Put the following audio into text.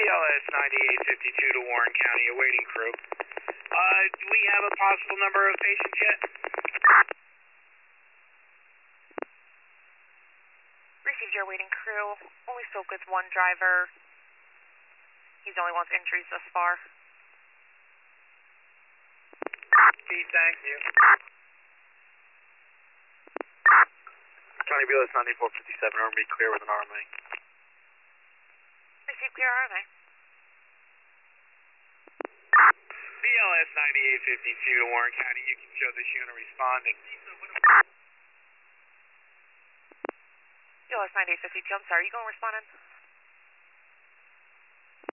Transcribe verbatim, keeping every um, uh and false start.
L S ninety-eight fifty-two to Warren County, awaiting crew. Uh, do we have a possible number of patients yet? Received your waiting crew. Only spoke with one driver. He's the only one with injuries thus far. Pete, thank you. County B L S ninety-four fifty-seven, R M B clear with an R M A. Received clear R M A. B L S ninety-eight fifty-two to Warren County, you can show this unit responding. B L S ninety-eight fifty-two, I'm sorry, you going responding?